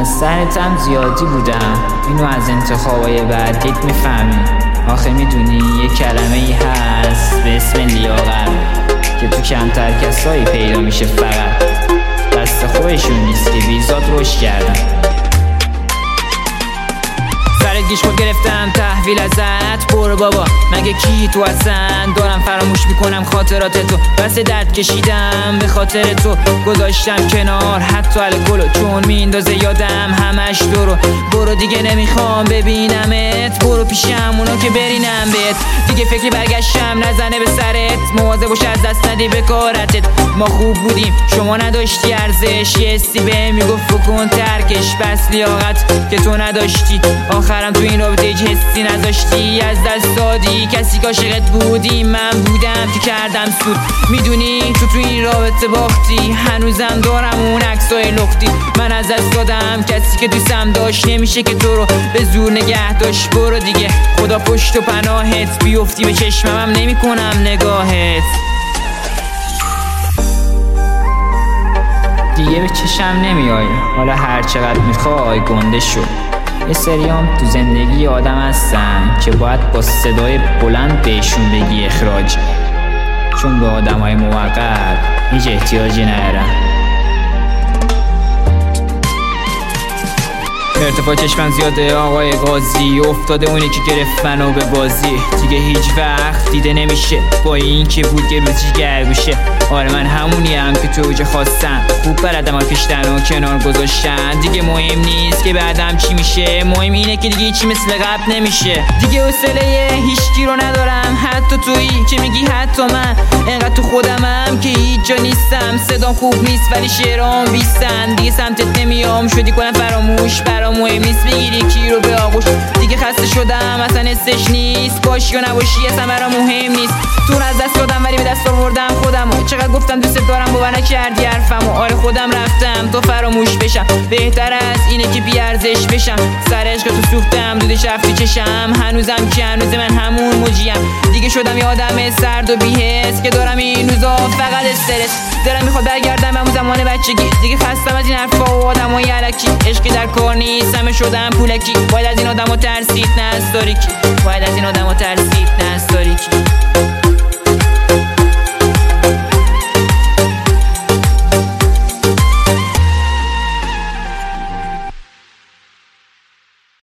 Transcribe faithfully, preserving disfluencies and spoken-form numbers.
سرتم زیادی بودم، اینو از انتخابای بعدیت میفهمی. آخه میدونی یه کلمه ای هست به اسم لیاقت که تو کمتر کسایی پیدا میشه، فقط دست خودشون نیست که ویزات رشد کردن. سرت گیش خود گرفتم تحویل ازت، برو بابا مگه کی تو هستن؟ دارم فراموش میکنم خاطرات تو، بس درد کشیدم به خاطر تو، گذاشتم کنار حتی الکلو چون میندازه یادم همش دورو. برو دیگه نمیخوام ببینمت، برو پیشم اونا که برینم بهت. دیگه فکری برگشتم نزنه به سرت، مواظب باش از دست ندی به کارتت. ما خوب بودیم شما نداشتی ارزش، یه حسی بهم میگفت بکن ترکش، بس لیاقت که تو نداشتی. آخرم تو این رابطه هیچ حسی نذاشتی، از دست دادی کسی که عاشقت بودی. من بودم که کردم سود، میدونی تو تو این رابطه باختی، هنوزم دارم اون عکسای لختی. من از دست دادم کسی که دوستم داشت، نمیشه که تو رو به زور نگه داشت. برو دیگه خدا پشت و پناهت، بیفتی به چشمم نمی کنم نگاهت. دیگه به چشم نمیای، حالا هر چقدر میخوای گنده شو. یه سریام تو زندگی آدم هستن که باید با صدای بلند بهشون بگی اخراج، چون به آدم های موقت هیچ احتیاجی ندارن. ارتفاع چشمم زیاده آقای قاضی، افتاده اونی که گرفت منو به بازی. دیگه هیچ وقت دیده نمیشه با این که بود یه روزی گرگوشه. آره من همونیم که تو اوج خواستم، خوب بلدم ها کشتن و کنار گذاشتن. دیگه مهم نیست که بعدم چی میشه، مهم اینه که دیگه چی مثل قبل نمیشه. دیگه حوصله هیچکی رو ندارم، حتی تویی که میگی حتی من انقدر تو خودمم که هیچ جا نیستم. صدام خوب نیست ولی شعرام بیستن، دیگه سمتت نمیام شدی کنم فراموش. برام مهم نیست بگیری کی رو به آغوش، دیگه خسته شدم اصلا حسش نیست. باشی یا نباشی اصلا برام مهم نیست. تو از دست دادم ولی به دست آوردم خودمو، چقدر گفتم دوست دارم باور نکردی حرفمو. آره خودم رفتم تو فراموش بشم، بهتر از اینه که بی ارزش بشم. سر عشق تو سوختم دودش رفتی چشم، هنوزم که هنوز من همون موجیم. دیگه شدم یه آدم سرد و بی‌حس که دارم این روزا فقط استرس. دلم میخواد برگردم به اون زمان بچگی، دیگه خستم از این حرفا و آدمای الکی. عشقی در کار نیست همه شدم پولکی، باید از این آدمو ترسید نه از تاریکی، باید از این آدمو ترسید نه از تاریکی.